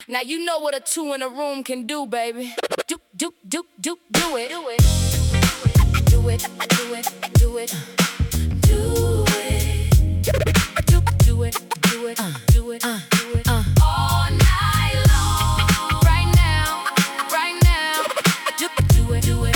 Now you know what a two in a room can do, baby. Do it. Do it. Do it. Do it. Do it. Do it. Do it. Do it. Do it. Do it. Do it. All night long. Right now. Right now. Do it. Do it. Do it.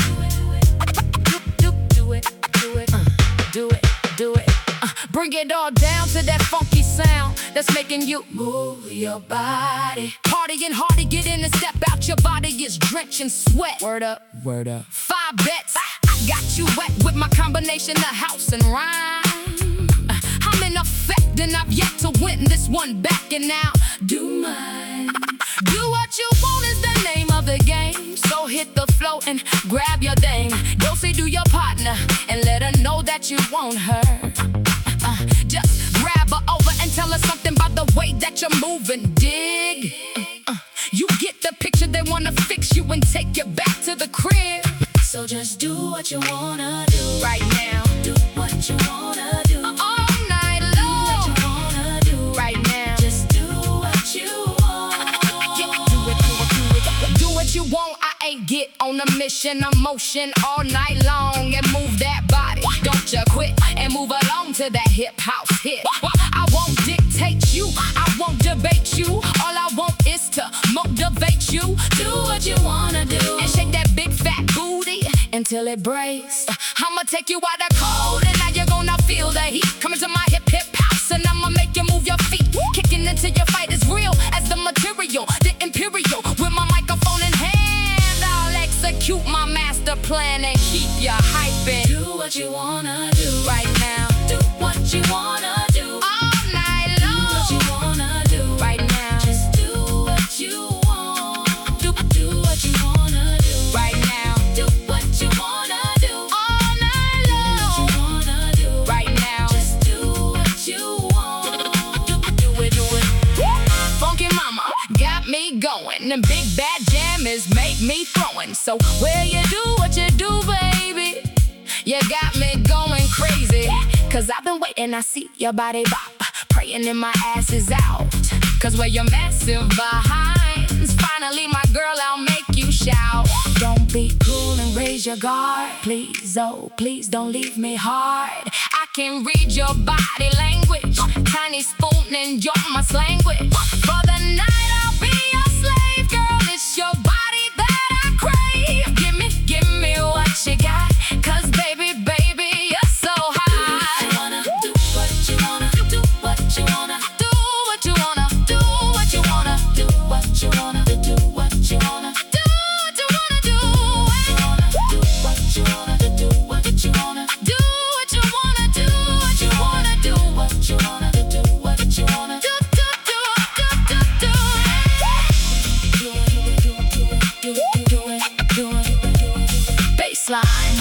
Do it. Do it. Do it. Bring it all down to that funky sound that's making you move your body. Partying hard to get in and step out. Your body is drenched in sweat. Word up. Word up. 5 bets. I got you wet with my combination of house and rhyme. I'm in effect and I've yet to win this one back. And now, do mine. Do what you want is the name of the game. So hit the floor and grab your thing. Go say do your partner and let her know that you want her. Just grab her over and tell her something about the way that you're moving. Dig? You get the picture, they wanna fix you and take you back to the crib. So just do what you wanna do right now. Do what you wanna do all night long. Do what you wanna do right now. Just do what you want. Yeah, do it, do it, do it. Do what you want, I ain't get on a mission. I'm motion all night long and move that body. Don't you quit and move along to that hip house hit. I won't dictate you, I won't debate you. All I want is to motivate you. Do what you wanna do and shake that big fat booty until it breaks. I'ma take you out the cold and now you're gonna feel the heat. Coming to my hip house and I'ma make you move your feet. Kicking into your fight is real as the material, the imperial. With my microphone in hand, I'll execute my master plan and keep you hyping. Do what you wanna do right now. Do what you wanna do all night long. Do what you wanna do right now. Just do what you want. Do what you wanna do right now. Do what you wanna do all night long. Do what you wanna do right now. Just do what you want. Do it. Funky mama got me going, and big bad jammers make me throwing. So where you do what you do, baby, you got me going crazy. Cause I've been waiting, I see your body bop, praying and my ass is out. Cause where your massive behinds, finally my girl, I'll make you shout. Don't be cool and raise your guard, please, oh please don't leave me hard. I can read your body language, tiny spoon and you're my language. For the night I'll be your slave, girl, it's your body that I crave. Give me what you got, cause baby, you're so hot. Do what you wanna, do what you wanna, do what you wanna, do what you wanna, do what you wanna, do what you wanna, do what you wanna, do what you wanna, do what you wanna, do what you wanna, do what you wanna, do what you wanna, do what you wanna, do what you wanna, do. Baseline.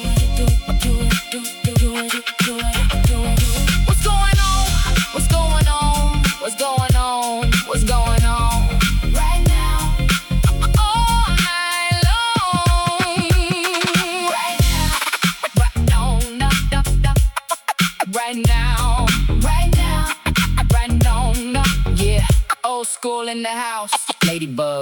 What's going on? What's going on? What's going on? What's going on? Right now. All night long. Right now. Right now. Right now. Right now. Yeah. Old school in the house. Ladybug.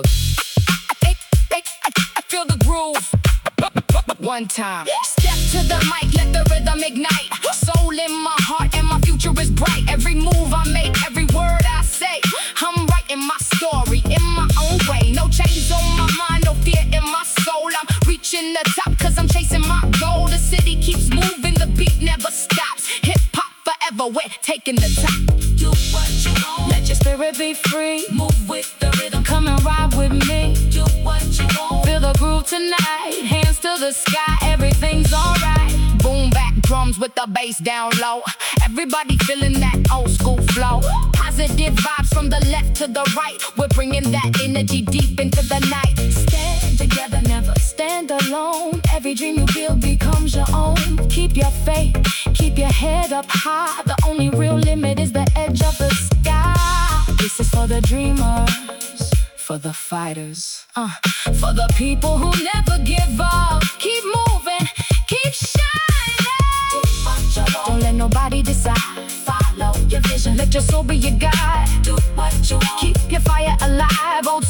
I feel the groove. One time. Step to the mic, let the rhythm ignite. Soul in my heart and my future is bright. Every move I make, every word I say, I'm writing my story in my own way. No chains on my mind, no fear in my soul. I'm reaching the top cause I'm chasing my goal. The city keeps moving, the beat never stops. Hip hop forever, we're taking the top. Do what you want, let your spirit be free. Move with the rhythm, come and ride with me. Do what you want, feel the groove tonight. Hands to the sky, everything's alright. Boom back drums with the bass down low. Everybody feeling that old school flow. Positive vibes from the left to the right. We're bringing that energy deep into the night. Stand together, never stand alone. Every dream you build becomes your own. Keep your faith, keep your head up high. The only real limit is the edge of the sky. This is for the dreamers, for the fighters, for the people who never give up. Keep moving, keep shining. Don't let nobody decide. Follow your vision, let your soul be your guide. Do what you want, keep your fire alive. Old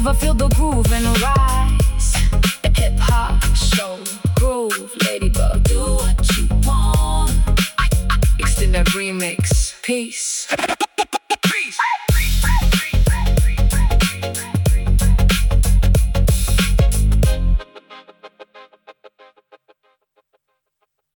groove, I feel the groove and rise. Hip hop, soul, groove, ladybug, do what you want. Extend that remix, peace.